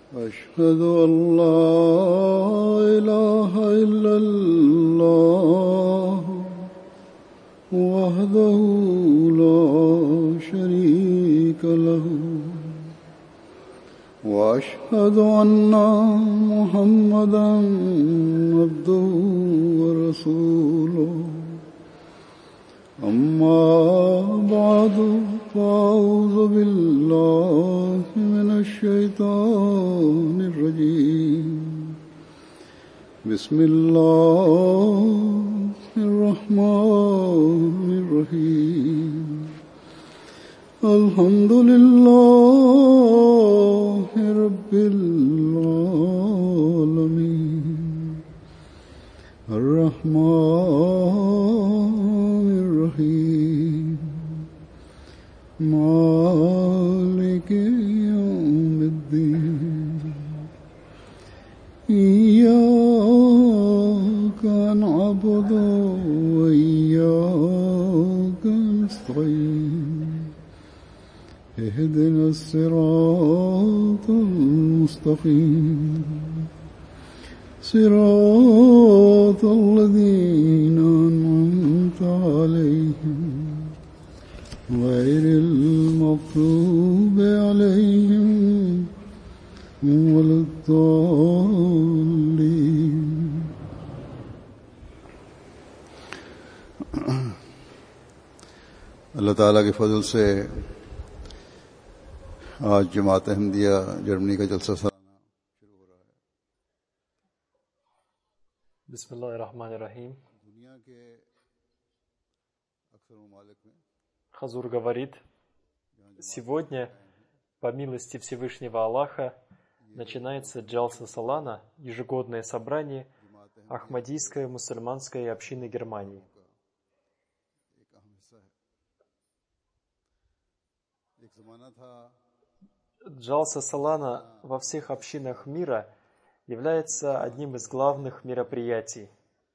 أشهد أن لا إله إلا الله وحده لا شريك له وأشهد أن محمدا عبده ورسوله أما بعد فأعوذ بالله من الشيطان الرجيم بسم الله الرحمن الرحيم الحمد لله رب العالمين الرحمن الرحيم مالك يوم الدين إياك نعبد وإياك نستعين اهدنا الصراط المستقيم صراط الذين أنعمت عليهم غير المغضوب عليهم ولا الضالين अल्लाह ताला के फजल से आज जमात अहमदिया जर्मनी का जलसा सालाना शुरू हो रहा है। Бисмиллахир-рахманир-рахим. दुनिया के अक्सर ममालिक में Хазур говорит, сегодня, по милости Всевышнего Аллаха, начинается Джалса Салана, ежегодное собрание Ахмадийской мусульманской общины Германии. Джалса Салана во всех общинах мира является одним из главных мероприятий.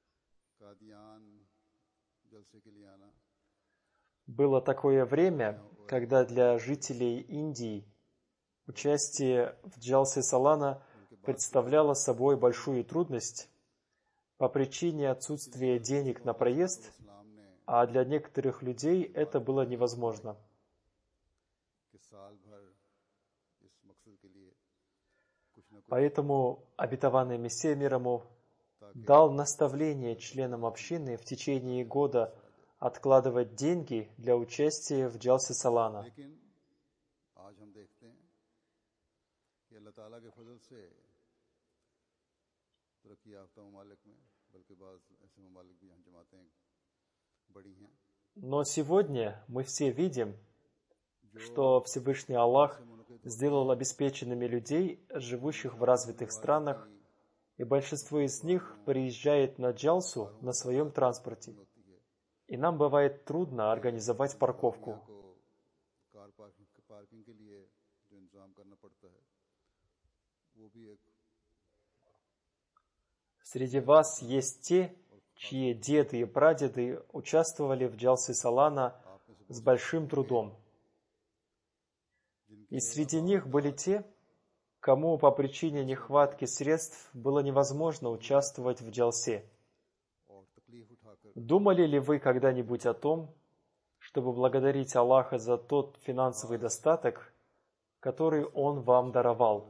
Было такое время, когда для жителей Индии участие в Джалсе Салана представляло собой большую трудность по причине отсутствия денег на проезд, а для некоторых людей это было невозможно. Поэтому обетованный Мессия мир ему дал наставление членам общины в течение года откладывать деньги для участия в Джалсе Салана. Но сегодня мы все видим, что Всевышний Аллах сделал обеспеченными людей, живущих в развитых странах, и большинство из них приезжает на Джалсу на своем транспорте. И нам бывает трудно организовать парковку. Среди вас есть те, чьи деды и прадеды участвовали в Джалсе Салана с большим трудом. И среди них были те, кому по причине нехватки средств было невозможно участвовать в Джалсе. Думали ли вы когда-нибудь о том, чтобы благодарить Аллаха за тот финансовый достаток, который Он вам даровал?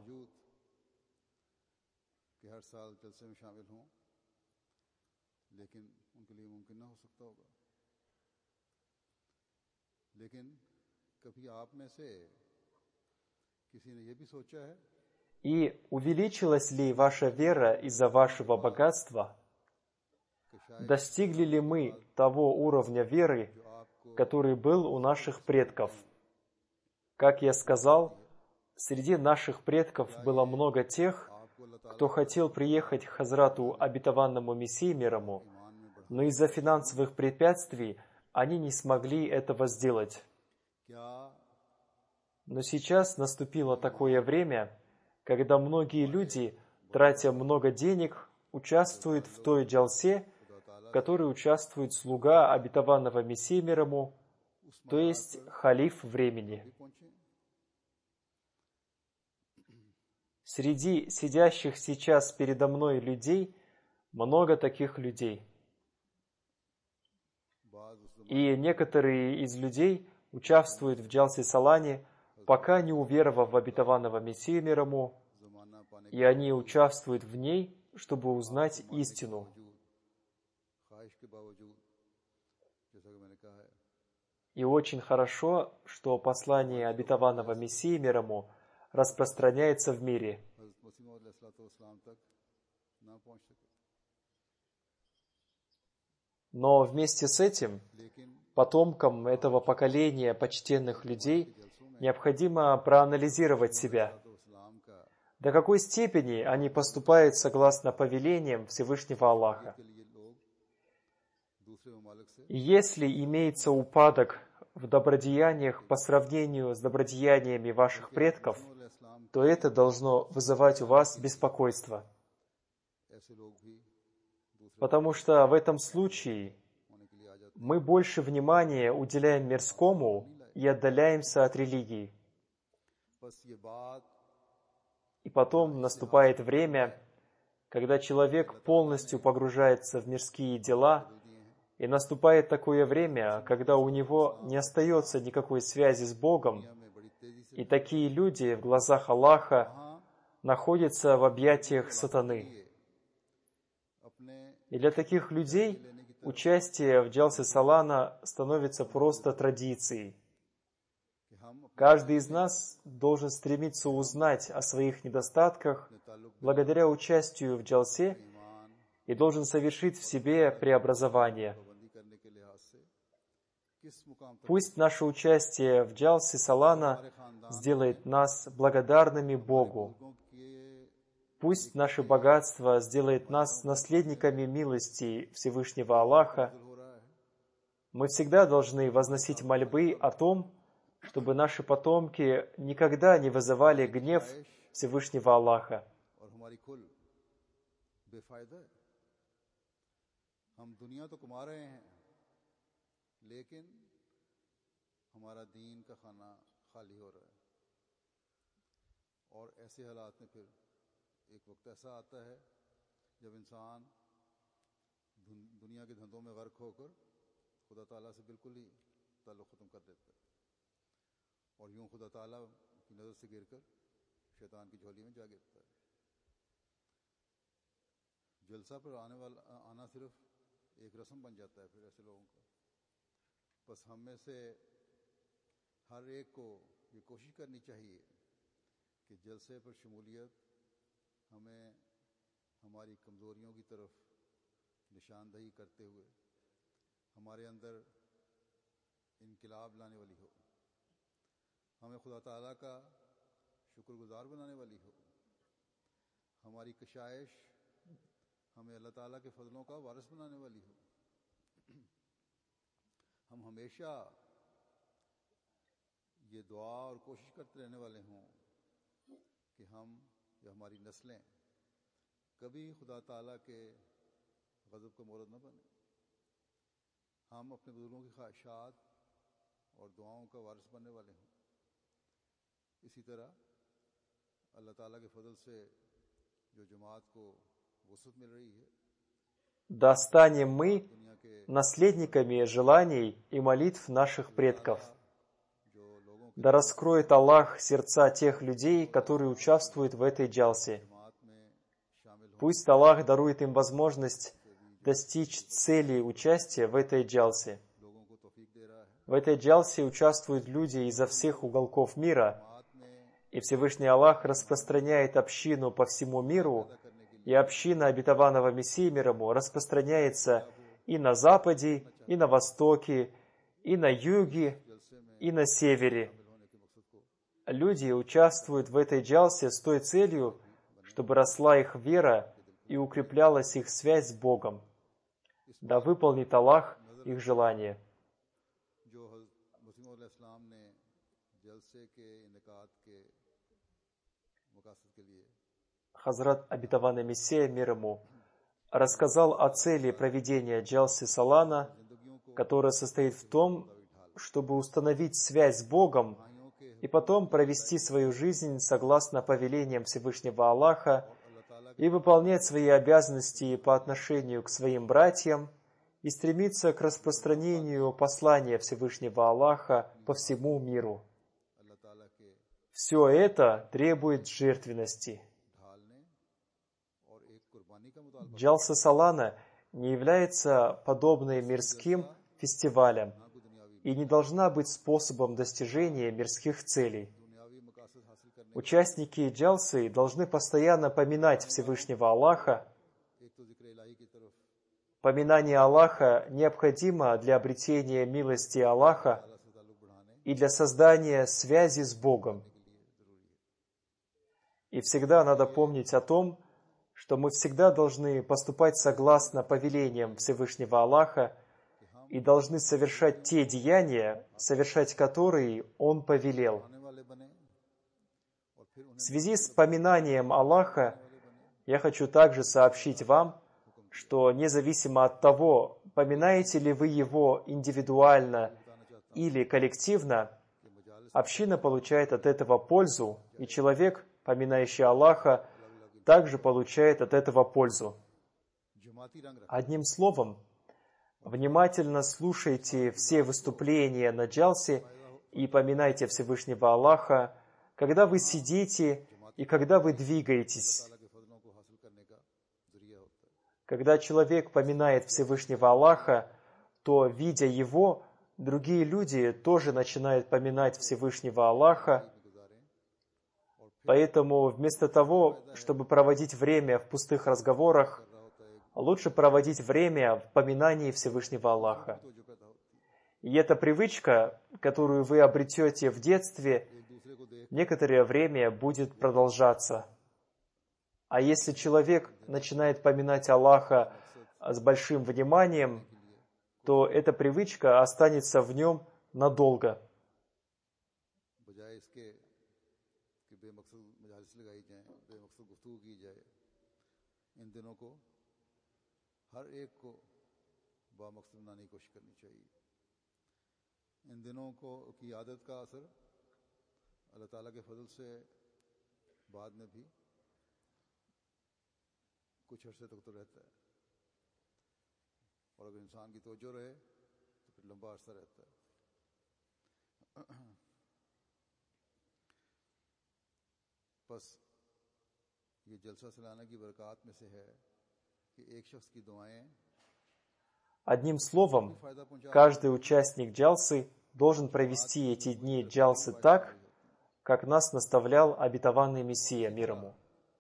И увеличилась ли ваша вера из-за вашего богатства? Достигли ли мы того уровня веры, который был у наших предков? Как я сказал, среди наших предков было много тех, кто хотел приехать к Хазрату обетованному Мессии мир ему, но из-за финансовых препятствий они не смогли этого сделать. Но сейчас наступило такое время, когда многие люди, тратя много денег, участвуют в той джалсе, в которой участвует слуга обетованного Мессии мир ему, то есть халиф времени. Среди сидящих сейчас передо мной людей много таких людей. И некоторые из людей участвуют в Джалсе Салане, пока не уверовав в обетованного Мессию мир ему, и они участвуют в ней, чтобы узнать истину. И очень хорошо, что послание обетованного Мессии мир ему распространяется в мире. Но вместе с этим потомкам этого поколения почтенных людей необходимо проанализировать себя. До какой степени они поступают согласно повелениям Всевышнего Аллаха. И если имеется упадок в добродеяниях по сравнению с добродеяниями ваших предков, то это должно вызывать у вас беспокойство. Потому что в этом случае мы больше внимания уделяем мирскому и отдаляемся от религии. И потом наступает время, когда человек полностью погружается в мирские дела, и наступает такое время, когда у него не остается никакой связи с Богом, и такие люди в глазах Аллаха находятся в объятиях сатаны. И для таких людей участие в Джалсе Салана становится просто традицией. Каждый из нас должен стремиться узнать о своих недостатках благодаря участию в Джалсе и должен совершить в себе преобразование. Пусть наше участие в Джалсе Салана сделает нас благодарными Богу. Пусть наше богатство сделает нас наследниками милости Всевышнего Аллаха. Мы всегда должны возносить мольбы о том, чтобы наши потомки никогда не вызывали гнев Всевышнего Аллаха. एक वक्त ऐसा आता है जब इंसान दुनिया के धंधों में गर्क होकर खुदा ताला से बिल्कुल ही ताल्लुक़ ख़त्म कर देता है और यूं खुदा ताला की नज़र से गिरकर शैतान की झोली में जा गिरता है। जलसा पर आना सिर्फ एक रस्म बन जाता है फिर ऐसे लोगों का। बस हम में से हर एक को ये कोशिश करनी चाहिए कि जलसे पर शमूलियत हमें हमारी कमज़ोरियों की तरफ निशानदही करते हुए हमारे अंदर इनकलाब लाने वाली हो, हमें खुदा ताला का शुक्रगुजार बनाने वाली हो, हमारी कशाइश हमें अल्लाह ताला के फजलों का वारिस बनाने वाली हो। हम हमेशा ये दुआ और कोशिश करते रहने वाले हों कि हम या हमारी नस्लें कभी खुदा ताला के गज़ब का मोरद न बने। हम अपने बुजुर्गों की ख्वाहिशात और दुआओं का वारिस बनने वाले हों। इसी तरह अल्लाह ताला के फजल से जो जमात को वसअत मिल रही है, Да станем мы наследниками желаний и молитв наших предков. Да раскроет Аллах сердца тех людей, которые участвуют в этой джалсе. Пусть Аллах дарует им возможность достичь цели участия в этой джалсе. В этой джалсе участвуют люди изо всех уголков мира, и Всевышний Аллах распространяет общину по всему миру, и община обетованного Мессии мир ему распространяется и на западе, и на востоке, и на юге, и на севере. Люди участвуют в этой джалсе с той целью, чтобы росла их вера и укреплялась их связь с Богом. Да выполнит Аллах их желание. Хазрат обетованный Мессия мир ему рассказал о цели проведения джалсы Салана, которая состоит в том, чтобы установить связь с Богом и потом провести свою жизнь согласно повелениям Всевышнего Аллаха и выполнять свои обязанности по отношению к своим братьям и стремиться к распространению послания Всевышнего Аллаха по всему миру. Все это требует жертвенности. Джалса Салана не является подобной мирским фестивалям и не должна быть способом достижения мирских целей. Участники джалсы должны постоянно поминать Всевышнего Аллаха. Поминание Аллаха необходимо для обретения милости Аллаха и для создания связи с Богом. И всегда надо помнить о том, что мы всегда должны поступать согласно повелениям Всевышнего Аллаха и должны совершать те деяния, совершать которые Он повелел. В связи с поминанием Аллаха я хочу также сообщить вам, что независимо от того, поминаете ли вы Его индивидуально или коллективно, община получает от этого пользу, и человек, поминающий Аллаха, также получает от этого пользу. Одним словом, внимательно слушайте все выступления на джалсе и поминайте Всевышнего Аллаха, когда вы сидите и когда вы двигаетесь. Когда человек поминает Всевышнего Аллаха, то, видя Его, другие люди тоже начинают поминать Всевышнего Аллаха. Поэтому вместо того, чтобы проводить время в пустых разговорах, лучше проводить время в поминании Всевышнего Аллаха. И эта привычка, которую вы обретете в детстве, некоторое время будет продолжаться. А если человек начинает поминать Аллаха с большим вниманием, то эта привычка останется в нем надолго. कुछ अर्से तक तो रहता है और अगर इंसान की तवज्जो रहे तो फिर लंबा अर्सा रहता है। बस ये जलसा सलाना की बरकत में से है कि एक शख्स की दुआएं Одним словом, каждый участник джалсы должен провести эти дни джалсы так, как нас наставлял обетованный Мессия, мир ему.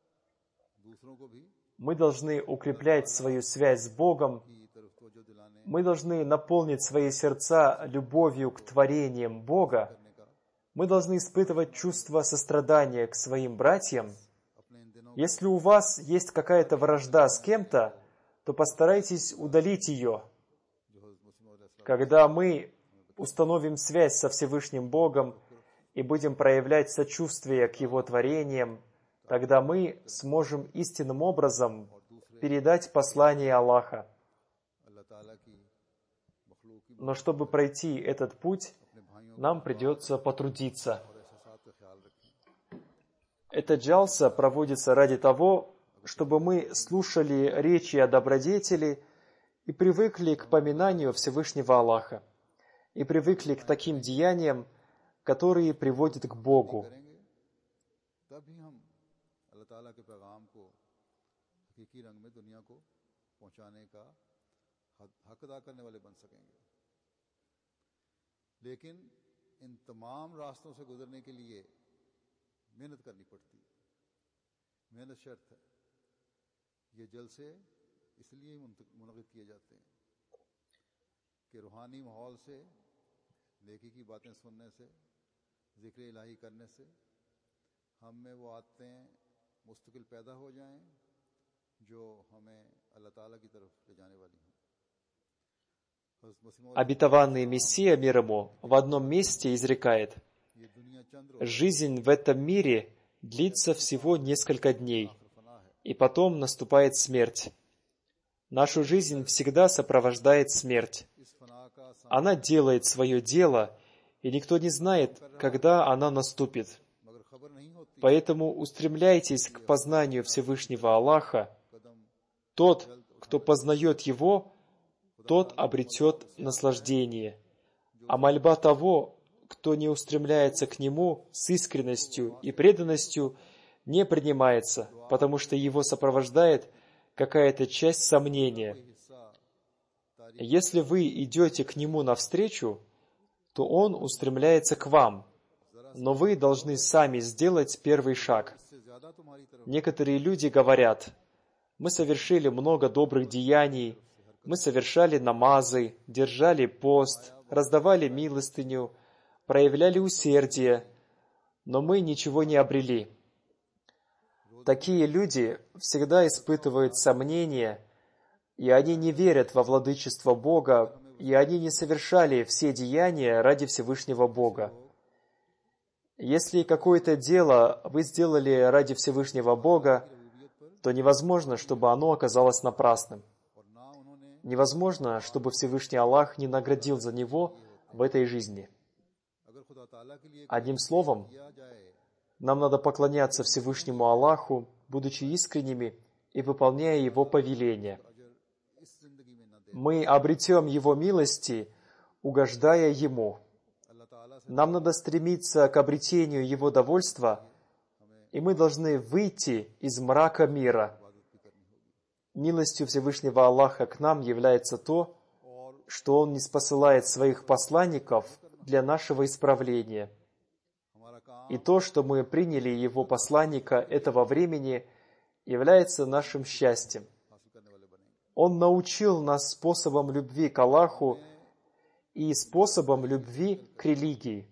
Мы должны укреплять свою связь с Богом. Мы должны наполнить свои сердца любовью к творениям Бога. Мы должны испытывать чувство сострадания к своим братьям. Если у вас есть какая-то вражда с кем-то, то постарайтесь удалить ее. Когда мы установим связь со Всевышним Богом и будем проявлять сочувствие к Его творениям, тогда мы сможем истинным образом передать послание Аллаха. Но чтобы пройти этот путь, нам придется потрудиться. Эта джалса проводится ради того, чтобы мы слушали речи о добродетели и привыкли к поминанию Всевышнего Аллаха, и привыкли к таким деяниям, которые приводят к Богу. लेकिन इन तमाम रास्तों से गुजरने के लिए मेहनत करनी पड़ती है। मेहनत शर्त है। ये जलसे इसलिए मुनक़िद किए जाते हैं कि रूहानी माहौल से, नेकी की बातें सुनने से, ज़िक्र इलाही करने से हम में वो आदतें मुस्तकिल पैदा हो जाएं जो हमें अल्लाह ताला की तरफ ले जाने वाली हैं। Обетованный Мессия, мир ему, в одном месте изрекает: «Жизнь в этом мире длится всего несколько дней, и потом наступает смерть. Нашу жизнь всегда сопровождает смерть. Она делает свое дело, и никто не знает, когда она наступит. Поэтому устремляйтесь к познанию Всевышнего Аллаха. Тот, кто познает Его, тот обретет наслаждение. А мольба того, кто не устремляется к Нему с искренностью и преданностью, не принимается, потому что его сопровождает какая-то часть сомнения. Если вы идете к Нему навстречу, то Он устремляется к вам, но вы должны сами сделать первый шаг. Некоторые люди говорят: мы совершили много добрых деяний, мы совершали намазы, держали пост, раздавали милостыню, проявляли усердие, но мы ничего не обрели. Такие люди всегда испытывают сомнения, и они не верят во владычество Бога, и они не совершали все деяния ради Всевышнего Бога. Если какое-то дело вы сделали ради Всевышнего Бога, то невозможно, чтобы оно оказалось напрасным. Невозможно, чтобы Всевышний Аллах не наградил за него в этой жизни. Одним словом, нам надо поклоняться Всевышнему Аллаху, будучи искренними и выполняя Его повеления. Мы обретем Его милости, угождая Ему. Нам надо стремиться к обретению Его довольства, и мы должны выйти из мрака мира. Милостью Всевышнего Аллаха к нам является то, что Он ниспосылает своих посланников для нашего исправления. И то, что мы приняли Его посланника этого времени, является нашим счастьем. Он научил нас способам любви к Аллаху и способам любви к религии.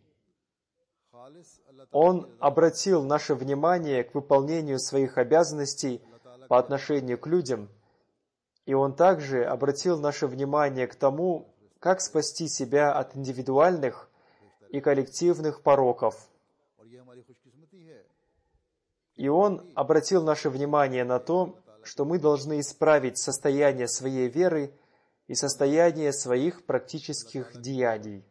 Он обратил наше внимание к выполнению своих обязанностей по отношению к людям, и Он также обратил наше внимание к тому, как спасти себя от индивидуальных и коллективных пороков. И Он обратил наше внимание на то, что мы должны исправить состояние своей веры и состояние своих практических деяний.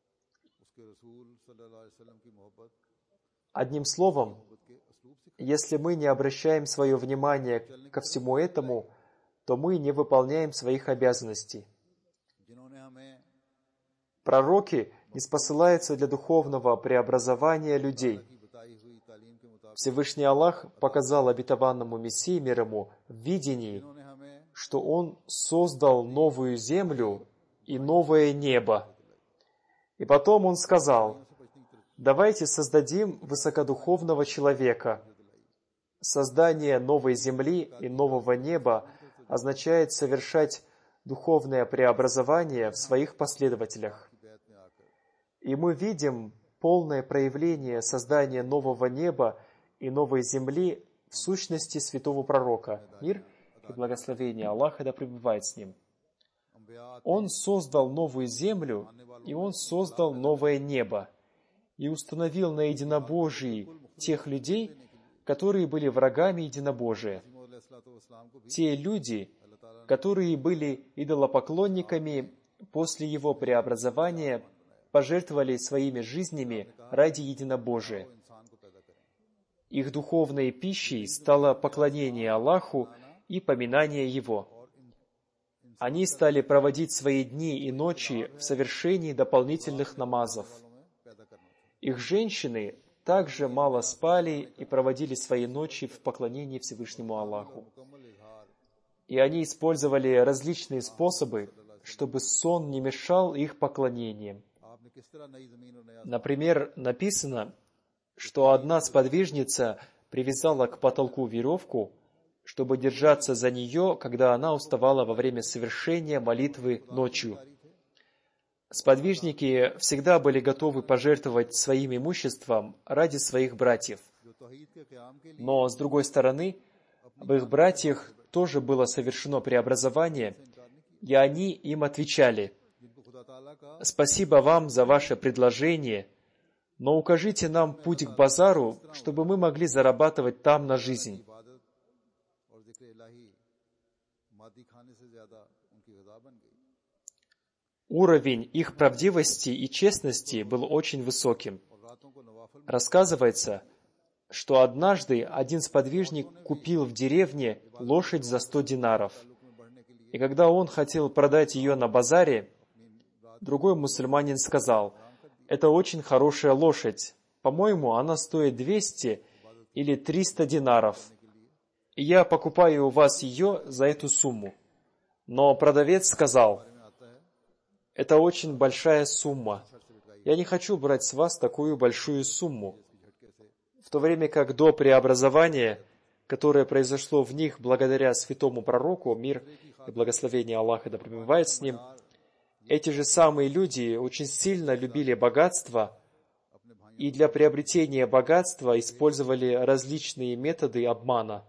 Одним словом, если мы не обращаем свое внимание ко всему этому, то мы не выполняем своих обязанностей. Пророки ниспосылаются для духовного преобразования людей. Всевышний Аллах показал обетованному Мессии мир ему в видении, что Он создал новую землю и новое небо. И потом Он сказал: давайте создадим высокодуховного человека. Создание новой земли и нового неба означает совершать духовное преобразование в своих последователях. И мы видим полное проявление создания нового неба и новой земли в сущности святого пророка. Мир и благословение Аллаха да пребывает с ним. Он создал новую землю, и Он создал новое небо, и установил на единобожии тех людей, которые были врагами единобожия. Те люди, которые были идолопоклонниками, после его преобразования пожертвовали своими жизнями ради единобожия. Их духовной пищей стало поклонение Аллаху и поминание Его. Они стали проводить свои дни и ночи в совершении дополнительных намазов. Их женщины также мало спали и проводили свои ночи в поклонении Всевышнему Аллаху. И они использовали различные способы, чтобы сон не мешал их поклонениям. Например, написано, что одна сподвижница привязала к потолку веревку, чтобы держаться за нее, когда она уставала во время совершения молитвы ночью. Сподвижники всегда были готовы пожертвовать своим имуществом ради своих братьев. Но, с другой стороны, в их братьях тоже было совершено преобразование, и они им отвечали: «Спасибо вам за ваше предложение, но укажите нам путь к базару, чтобы мы могли зарабатывать там на жизнь». уровень их правдивости и честности был очень высоким. Рассказывается, что однажды один сподвижник купил в деревне лошадь за 100 динаров. И когда он хотел продать ее на базаре, другой мусульманин сказал: «Это очень хорошая лошадь. По-моему, она стоит 200 или 300 динаров. И я покупаю у вас ее за эту сумму». Но продавец сказал: «Это очень большая сумма. Я не хочу брать с вас такую большую сумму». В то время как до преобразования, которое произошло в них благодаря святому пророку, мир и благословение Аллаха да пребывает с ним, эти же самые люди очень сильно любили богатство и для приобретения богатства использовали различные методы обмана.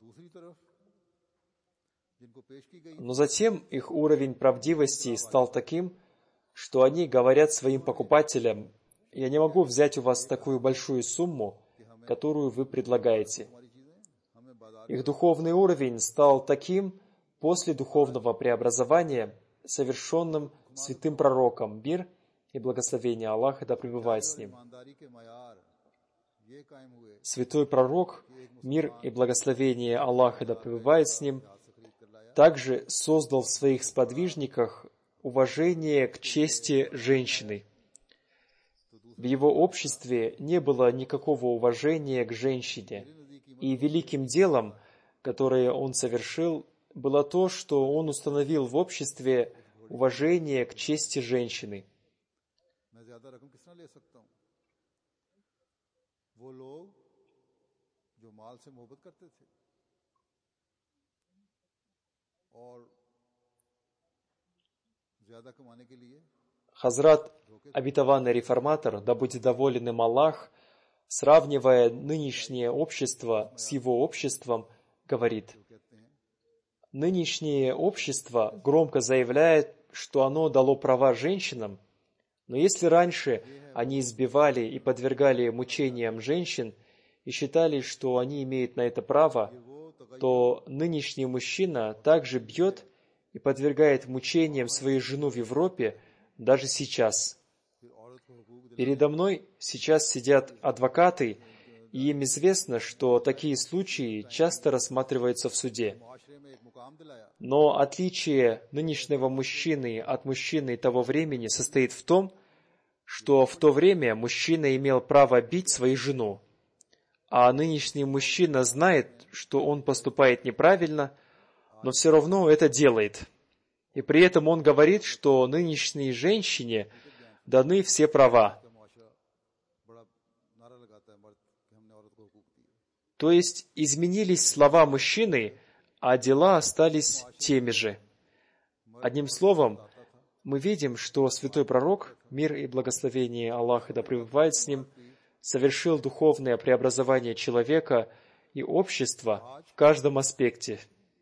Но затем их уровень правдивости стал таким, что они говорят своим покупателям: «Я не могу взять у вас такую большую сумму, которую вы предлагаете». Их духовный уровень стал таким после духовного преобразования, совершенным святым пророком, мир и благословение Аллаха да пребывает с ним. Святой пророк, мир и благословение Аллаха да пребывает с ним, также создал в своих сподвижниках уважение к чести женщины. В его обществе не было никакого уважения к женщине, и великим делом, которое он совершил, было то, что он установил в обществе уважение к чести женщины. Хазрат, обетованный реформатор, да будет доволен им Аллах, сравнивая нынешнее общество с его обществом, говорит: «Нынешнее общество громко заявляет, что оно дало права женщинам, но если раньше они избивали и подвергали мучениям женщин и считали, что они имеют на это право, то нынешний мужчина также бьет и подвергает мучениям свою жену в Европе даже сейчас. Передо мной сейчас сидят адвокаты, и им известно, что такие случаи часто рассматриваются в суде. Но отличие нынешнего мужчины от мужчины того времени состоит в том, что в то время мужчина имел право бить свою жену, а нынешний мужчина знает, что он поступает неправильно, но все равно это делает. И при этом он говорит, что нынешней женщине даны все права. То есть изменились слова мужчины, а дела остались теми же. Одним словом, мы видим, что святой пророк, мир и благословение Аллаха да пребывает с ним, совершил духовное преобразование человека и общества в каждом аспекте.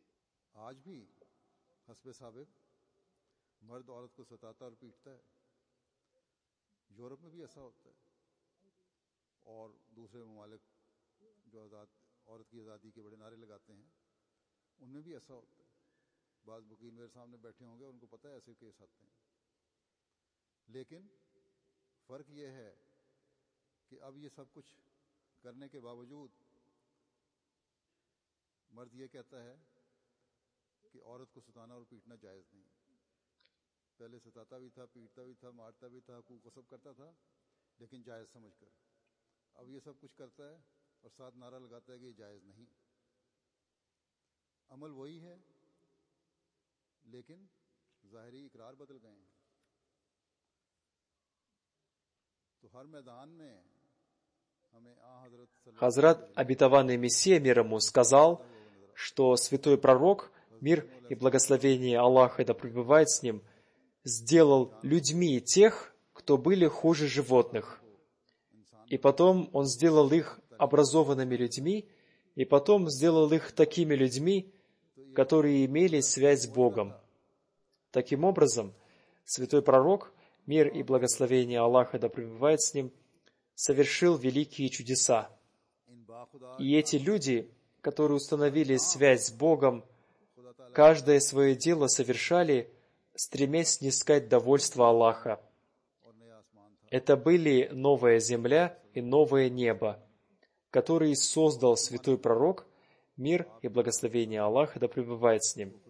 Хазрат, обетованный Мессия, мир ему, сказал, что святой пророк, мир и благословение Аллаха да пребывает с ним, сделал людьми тех, кто были хуже животных. И потом он сделал их образованными людьми, и потом сделал их такими людьми, которые имели связь с Богом. Таким образом, святой пророк, мир и благословение Аллаха да пребывает с ним, совершил великие чудеса. И эти люди, которые установили связь с Богом, каждое свое дело совершали стремясь снискать довольство Аллаха. Это были новая земля и новое небо, которые создал святой пророк, мир и благословение Аллаха да пребывает с ним.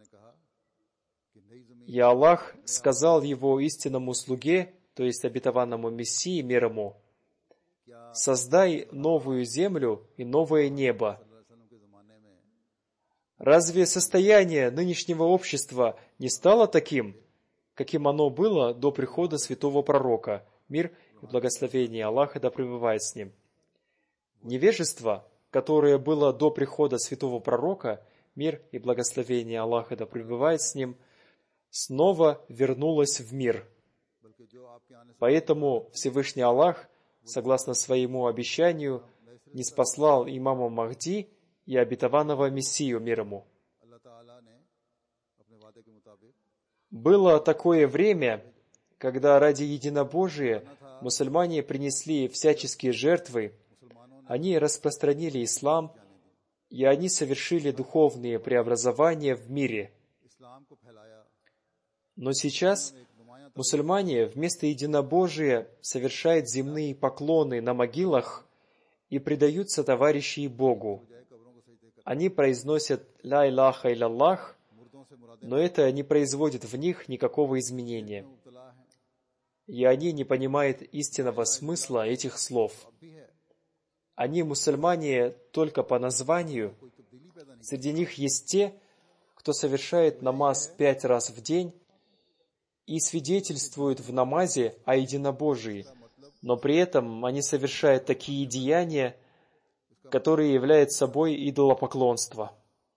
И Аллах сказал его истинному слуге, то есть обетованному Мессии, мир ему: «Создай новую землю и новое небо». Разве состояние нынешнего общества не стало таким, каким оно было до прихода святого пророка, мир и благословение Аллаха да пребывает с ним? Невежество, которое было до прихода святого пророка, мир и благословение Аллаха да пребывает с ним, снова вернулось в мир. Поэтому Всевышний Аллах, согласно своему обещанию, ниспослал имама Махди и обетованного Мессию, мир ему. Было такое время, когда ради единобожия мусульмане принесли всяческие жертвы, они распространили ислам, и они совершили духовные преобразования в мире. Но сейчас мусульмане вместо единобожия совершают земные поклоны на могилах и предаются товарищей Богу. Они произносят «Ля илляха илляллах», но это не производит в них никакого изменения. И они не понимают истинного смысла этих слов. Они мусульмане только по названию. Среди них есть те, кто совершает намаз 5 раз в день и свидетельствует в намазе о единобожии, но при этом они совершают такие деяния, которые являются собой идолопоклонство.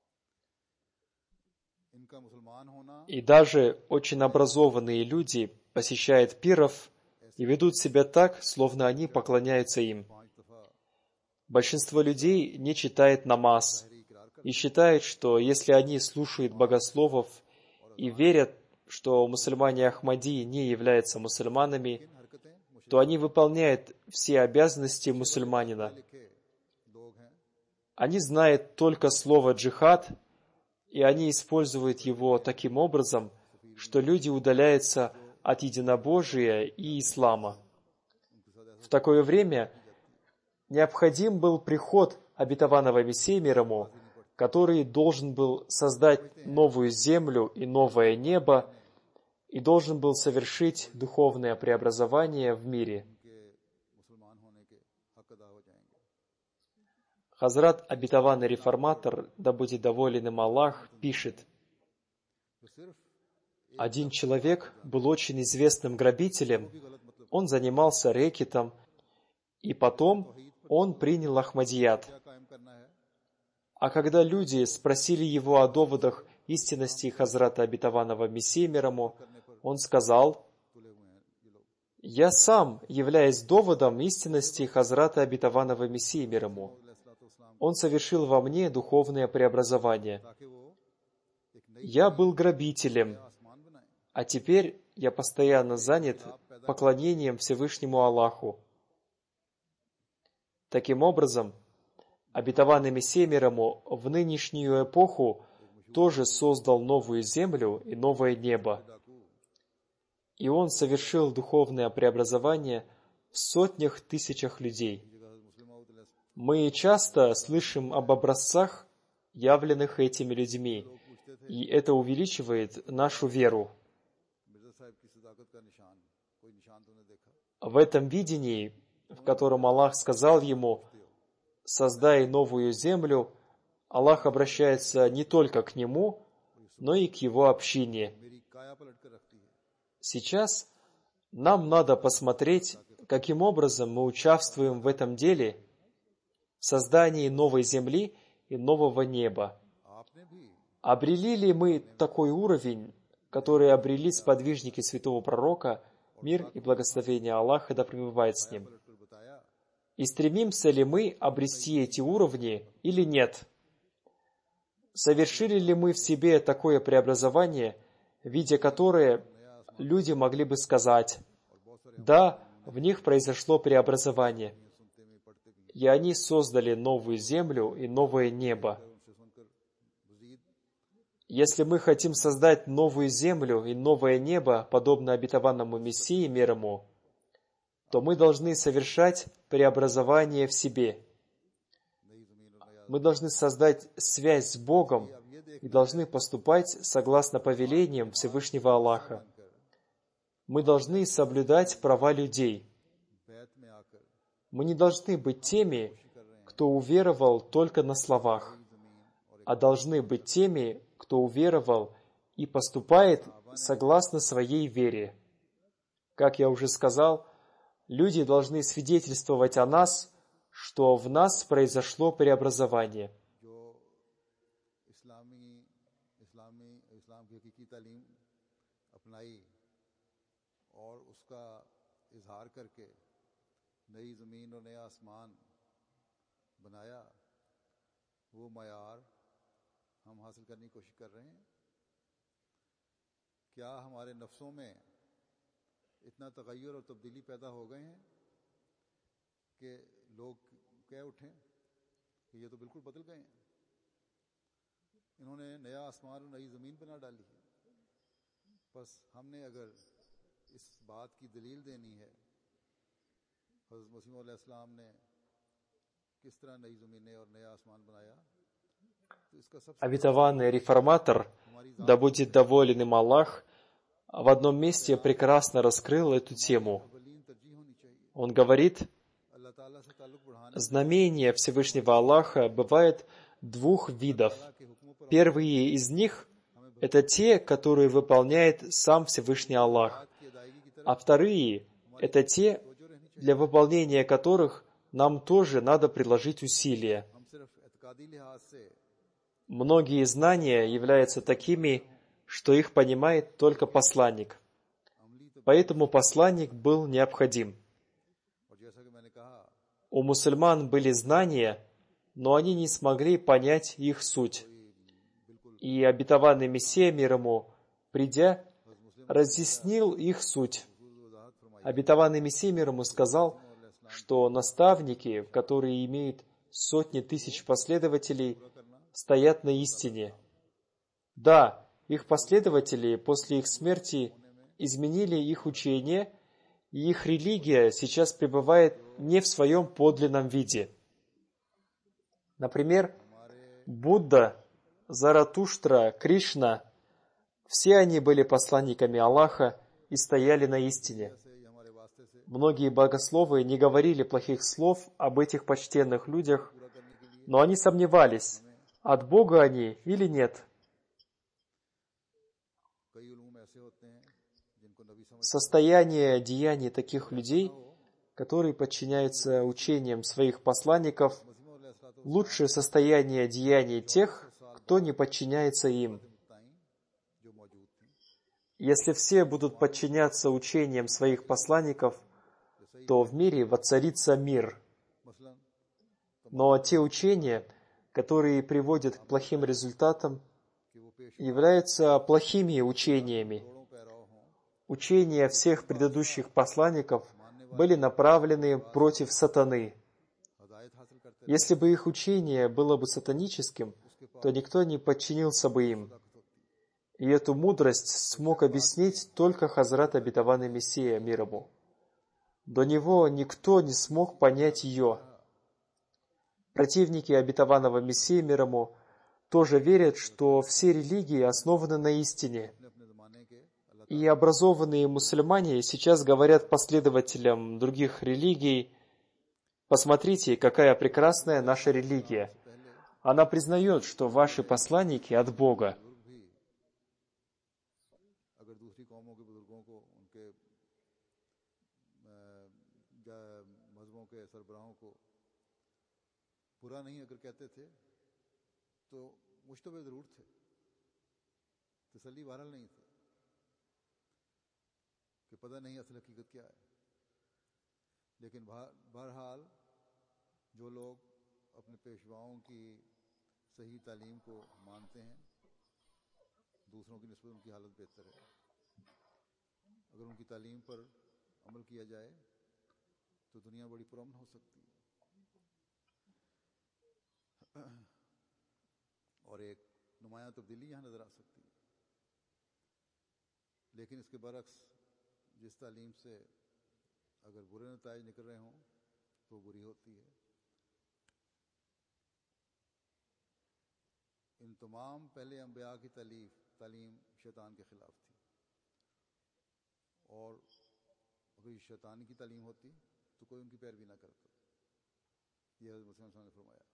И даже очень образованные люди посещают пиров и ведут себя так, словно они поклоняются им. Большинство людей не читает намаз и считает, что если они слушают богословов и верят, что мусульмане Ахмади не являются мусульманами, то они выполняют все обязанности мусульманина. Они знают только слово «джихад», и они используют его таким образом, что люди удаляются от единобожия и ислама. В такое время необходим был приход обетованного Мессии, мир ему, который должен был создать новую землю и новое небо, и должен был совершить духовное преобразование в мире. Хазрат, обетованный реформатор, да будет доволен им Аллах, пишет: один человек был очень известным грабителем, он занимался рэкетом, и потом он принял Ахмадият. А когда люди спросили его о доводах истинности Хазрата обетованного Мессии, мир ему, он сказал: «Я сам являюсь доводом истинности Хазрата обетованного Мессии, мир ему. Он совершил во мне духовное преобразование. Я был грабителем, а теперь я постоянно занят поклонением Всевышнему Аллаху». Таким образом, обетованный Мессия, мир ему, в нынешнюю эпоху тоже создал новую землю и новое небо. И он совершил духовное преобразование в сотнях тысячах людей. Мы часто слышим об образцах, явленных этими людьми, и это увеличивает нашу веру. В этом видении, в котором Аллах сказал ему «Создай новую землю», Аллах обращается не только к нему, но и к его общине. Сейчас нам надо посмотреть, каким образом мы участвуем в этом деле, в создании новой земли и нового неба. Обрели ли мы такой уровень, который обрели сподвижники святого пророка, мир и благословение Аллаха да пребывает с ним? И стремимся ли мы обрести эти уровни или нет? Совершили ли мы в себе такое преобразование, видя которое люди могли бы сказать: «Да, в них произошло преобразование, и они создали новую землю и новое небо». Если мы хотим создать новую землю и новое небо, подобно обетованному Мессии мир ему, то мы должны совершать преобразование в себе. Мы должны создать связь с Богом и должны поступать согласно повелениям Всевышнего Аллаха. Мы должны соблюдать права людей. Мы не должны быть теми, кто уверовал только на словах, а должны быть теми, кто уверовал и поступает согласно своей вере. Как я уже сказал, люди должны свидетельствовать о нас, что в нас произошло преобразование. हम हासिल करने की कोशिश कर रहे हैं क्या हमारे नफ्सों में इतना तगय्युर और तब्दीली पैदा हो गए हैं कि लोग कह उठें कि ये तो बिल्कुल बदल गए हैं इन्होंने नया आसमान और नई ज़मीन बना डाली है बस हमने अगर इस बात की दलील देनी है हज़रत मसीह अलैहि सलाम ने किस तरह नई ज़मीनें और नया आसमान बनाया. Обетованный реформатор, да будет доволен им Аллах, в одном месте прекрасно раскрыл эту тему. Он говорит, знамения Всевышнего Аллаха бывают двух видов. Первые из них — это те, которые выполняет сам Всевышний Аллах, а вторые — это те, для выполнения которых нам тоже надо приложить усилия. Многие знания являются такими, что их понимает только посланник. Поэтому посланник был необходим. У мусульман были знания, но они не смогли понять их суть. И обетованный Мессия мир ему, придя, разъяснил их суть. Обетованный Мессия мир ему сказал, что наставники, которые имеют сотни тысяч последователей, стоят на истине. Да, их последователи после их смерти изменили их учение, и их религия сейчас пребывает не в своем подлинном виде. Например, Будда, Заратуштра, Кришна, все они были посланниками Аллаха и стояли на истине. Многие богословы не говорили плохих слов об этих почтенных людях, но они сомневались, от Бога они или нет. Состояние деяний таких людей, которые подчиняются учениям своих посланников, лучше состояние деяний тех, кто не подчиняется им. Если все будут подчиняться учениям своих посланников, то в мире воцарится мир. Но те учения, которые приводят к плохим результатам, являются плохими учениями. Учения всех предыдущих посланников были направлены против сатаны. Если бы их учение было бы сатаническим, то никто не подчинился бы им. И эту мудрость смог объяснить только Хазрат обетованный Мессия мир ему. До него никто не смог понять ее. Противники обетованного Мессии мир ему тоже верят, что все религии основаны на истине. И образованные мусульмане сейчас говорят последователям других религий: посмотрите, какая прекрасная наша религия. Она признает, что ваши посланники от Бога. बुरा नहीं अगर कहते थे तो मुश्तबे जरूर थे तसल्ली बहरहाल नहीं थी कि पता नहीं असल हकीकत क्या है लेकिन बहरहाल जो लोग अपने पेशवाओं की सही तालीम को मानते हैं दूसरों की निस्बत उनकी हालत बेहतर है अगर उनकी तालीम पर अमल किया जाए तो दुनिया बड़ी पुरअमन हो सकती है और एक नुमायां तब्दीली यहाँ नजर आ सकती है, लेकिन इसके बरक्स जिस तालीम से अगर बुरे नताइज निकल रहे हों तो बुरी होती है। इन तमाम पहले अंबिया की तालीम शैतान के खिलाफ थी, और अगर ये शैतान की तालीम होती तो कोई उनकी पैरवी ना करता। ये हज़रत मसीह ने फरमाया।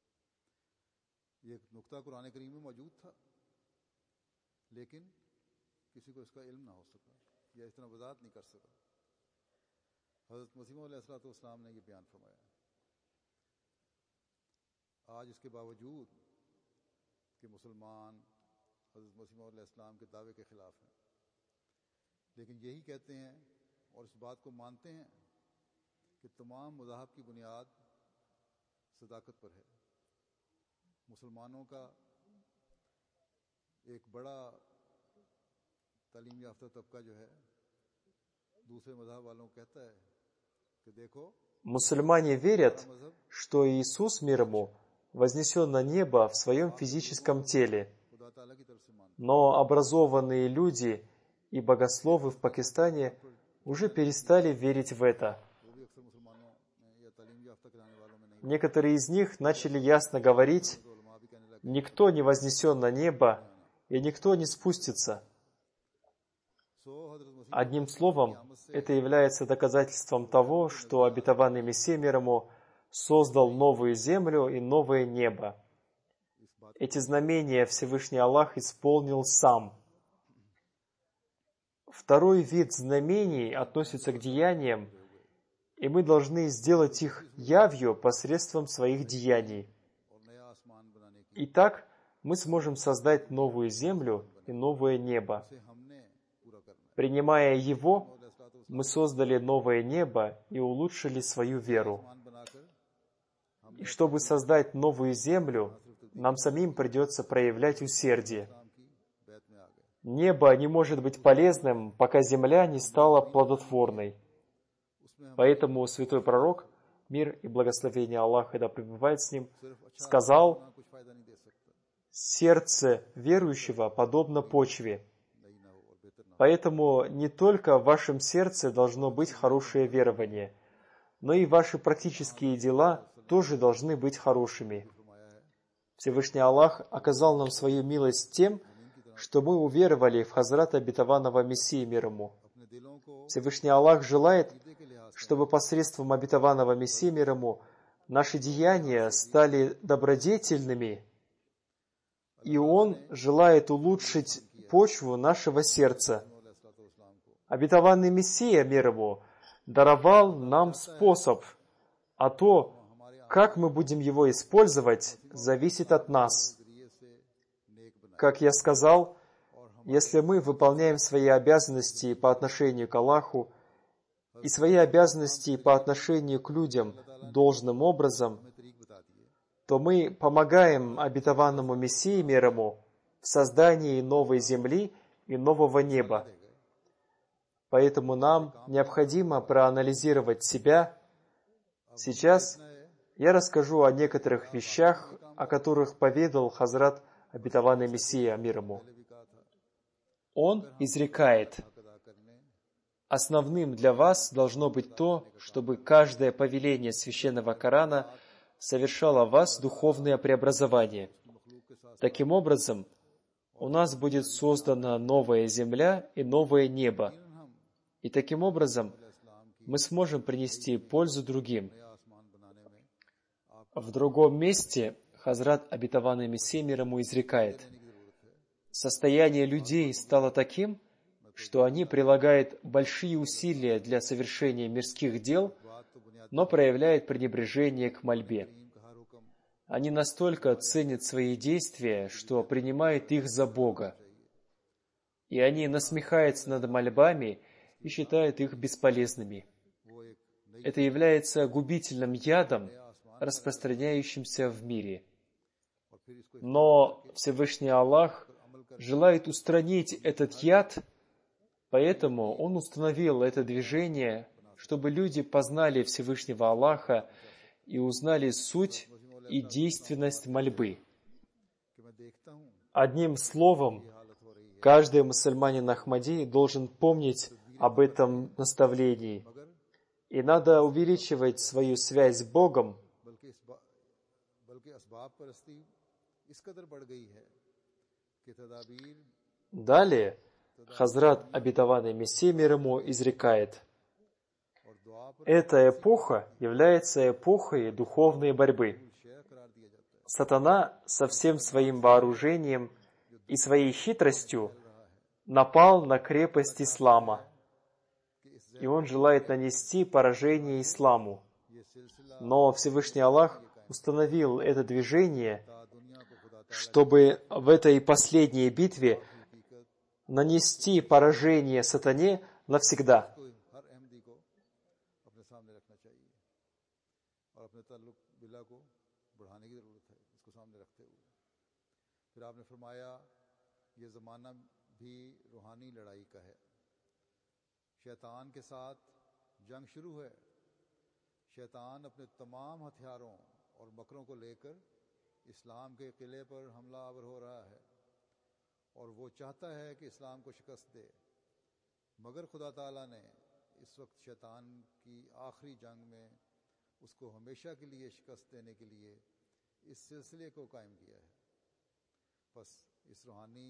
ये एक नुक्ता कुरान करीम में मौजूद था, लेकिन किसी को इसका इल्म ना हो सका या इतना वजाहत नहीं कर सका। हज़रत मसीह अलैहिस्सलाम ने ये बयान फरमाया। आज इसके बावजूद कि मुसलमान हज़रत मसीह अलैहिस्सलाम के दावे के ख़िलाफ़ हैं, लेकिन यही कहते हैं और इस बात को मानते हैं कि तमाम मज़ाहब की बुनियाद सदाकत पर है। मुसलमानों का एक बड़ा तालीम याफ्ता तबका जो है दूसरे मज़हब वालों को कहता है कि देखो, мусульмане верят, что Иисус, мир ему, вознесен на небо в своем физическом теле. Но образованные люди и богословы в Пакистане уже перестали верить в это. Некоторые из них начали ясно говорить: никто не вознесен на небо и никто не спустится. Одним словом, это является доказательством того, что обетованный Мессия мир ему создал новую землю и новое небо. Эти знамения Всевышний Аллах исполнил сам. Второй вид знамений относится к деяниям, и мы должны сделать их явью посредством своих деяний. Итак, мы сможем создать новую землю и новое небо. Принимая его, мы создали новое небо и улучшили свою веру. И чтобы создать новую землю, нам самим придется проявлять усердие. Небо не может быть полезным, пока земля не стала плодотворной. Поэтому святой пророк, мир и благословение Аллаха да пребывает с ним, сказал: «Сердце верующего подобно почве». Поэтому не только в вашем сердце должно быть хорошее верование, но и ваши практические дела тоже должны быть хорошими. Всевышний Аллах оказал нам свою милость тем, что мы уверовали в Хазрата обетованного Мессии мир ему. Всевышний Аллах желает, чтобы посредством обетованного Мессии мир ему наши деяния стали добродетельными, и Он желает улучшить почву нашего сердца. Обетованный Мессия мир ему даровал нам способ, а то, как мы будем его использовать, зависит от нас. Как я сказал, если мы выполняем свои обязанности по отношению к Аллаху и свои обязанности по отношению к людям должным образом, то мы помогаем обетованному Мессии мир ему в создании новой земли и нового неба. Поэтому нам необходимо проанализировать себя. Сейчас я расскажу о некоторых вещах, о которых поведал Хазрат обетованный Мессия мир ему. Он изрекает: основным для вас должно быть то, чтобы каждое повеление священного Корана совершало в вас духовное преобразование. Таким образом, у нас будет создана новая земля и новое небо. И таким образом мы сможем принести пользу другим. В другом месте Хазрат обетованный Мессия мир ему изрекает: состояние людей стало таким, что они прилагают большие усилия для совершения мирских дел, но проявляют пренебрежение к мольбе. Они настолько ценят свои действия, что принимают их за Бога. И они насмехаются над мольбами и считают их бесполезными. Это является губительным ядом, распространяющимся в мире. Но Всевышний Аллах желает устранить этот яд, поэтому Он установил это движение, чтобы люди познали Всевышнего Аллаха и узнали суть и действенность мольбы. Одним словом, каждый мусульманин Ахмади должен помнить об этом наставлении. И надо увеличивать свою связь с Богом. Далее Хазрат обетованный Мессия мир ему изрекает: эта эпоха является эпохой духовной борьбы. Сатана со всем своим вооружением и своей хитростью напал на крепость ислама, и он желает нанести поражение исламу. Но Всевышний Аллах установил это движение, чтобы в этой последней битве нанести поражение сатане навсегда. शैतान अपने तमाम हथियारों और बकरों को लेकर इस्लाम के किले पर हमलावर हो रहा है और वो चाहता है कि इस्लाम को शिकस्त दे, मगर खुदा ताला ने इस वक्त शैतान की आखिरी जंग में उसको हमेशा के लिए शिकस्त देने के लिए इस सिलसिले को कायम किया है। बस इस रूहानी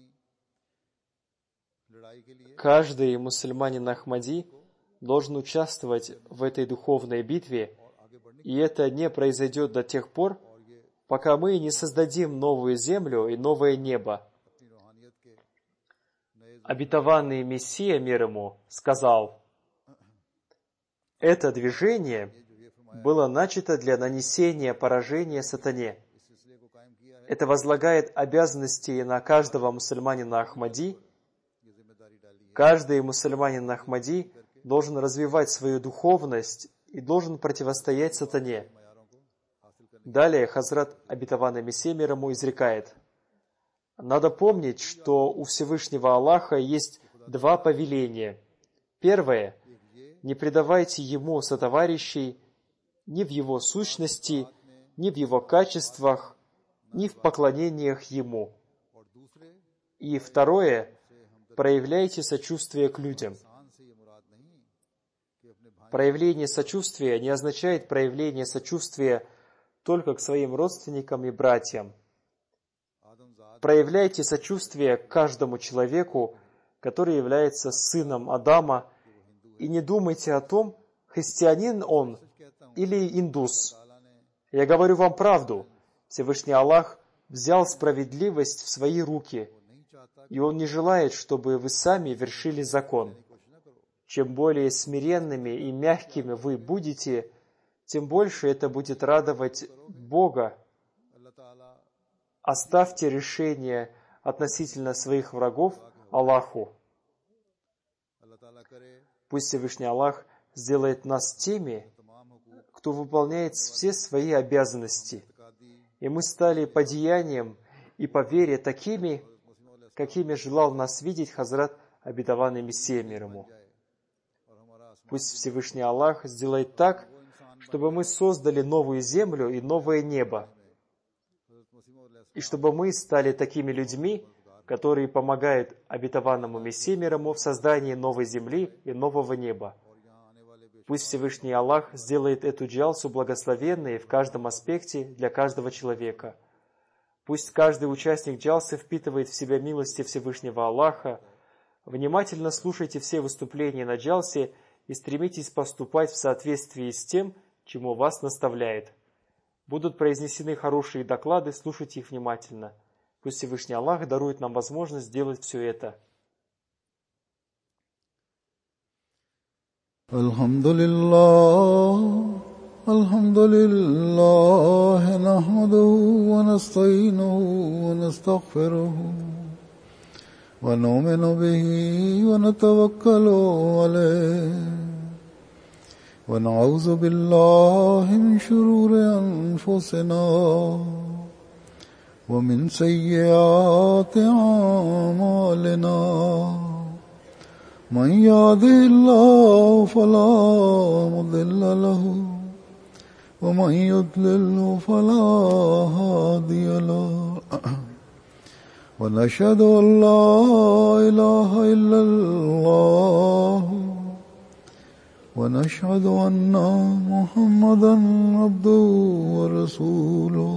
लड़ाई के लिए каждый мусульманин Ахмади должен участвовать в этой духовной битве, и это не произойдет до тех пор, пока мы не создадим новую землю и новое небо. Обетованный Мессия мир ему сказал: это движение было начато для нанесения поражения сатане. Это возлагает обязанности на каждого мусульманина Ахмади. Каждый мусульманин Ахмади должен развивать свою духовность и должен противостоять сатане. Далее Хазрат обетованный Мессия мир ему изрекает: надо помнить, что у Всевышнего Аллаха есть два повеления. Первое — не предавайте Ему сотоварищей ни в Его сущности, ни в Его качествах, ни в поклонениях Ему. И второе — проявляйте сочувствие к людям. Проявление сочувствия не означает проявление сочувствия только к своим родственникам и братьям. Проявляйте сочувствие к каждому человеку, который является сыном Адама, и не думайте о том, христианин он или индус. Я говорю вам правду. Всевышний Аллах взял справедливость в свои руки, и Он не желает, чтобы вы сами вершили закон. Чем более смиренными и мягкими вы будете, тем больше это будет радовать Бога. Оставьте решение относительно своих врагов Аллаху. Пусть Всевышний Аллах сделает нас теми, кто выполняет все свои обязанности, и мы стали по деяниям и по вере такими, какими желал нас видеть Хазрат обетованный Мессия мир ему. Пусть Всевышний Аллах сделает так, чтобы мы создали новую землю и новое небо, и чтобы мы стали такими людьми, которые помогают обетованному Мессии мир ему в создании новой земли и нового неба. Пусть Всевышний Аллах сделает эту джалсу благословенной в каждом аспекте для каждого человека. Пусть каждый участник джалсы впитывает в себя милости Всевышнего Аллаха. Внимательно слушайте все выступления на джалсе и стремитесь поступать в соответствии с тем, чему вас наставляет. Будут произнесены хорошие доклады, слушайте их внимательно. Пусть Всевышний Аллах дарует нам возможность сделать все это. Алхамдулиллах, нахмадуху ва настаинуху ва настагфируху ва ну'мину бихи ва натаваккалу алейхи ва на'удзу биллахи мин шурури анфусина ومن سيئات أعمالنا من يهده الله فلا مضل له ومن يضلل فلا هادي له ونشهد أن لا إله إلا الله ونشهد أن محمدا عبده ورسوله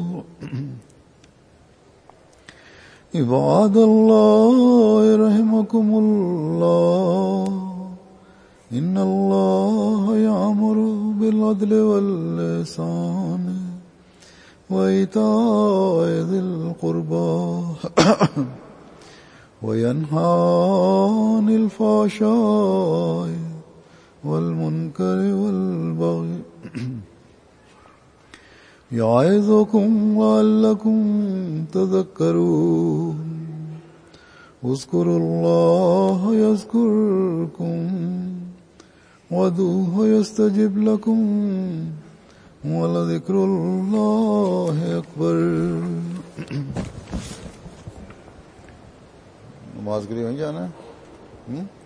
عباد الله رحمكم الله إن الله يأمر بالعدل والإحسان وإيتاء ذي القربى وينهى عن الفحشاء والمنكر والبغي يعظكم لعلكم تذكرون اذكروا الله يذكركم وادعوه يستجب لكم ولذكر الله أكبر. नमाज के लिए वहीं जाना है?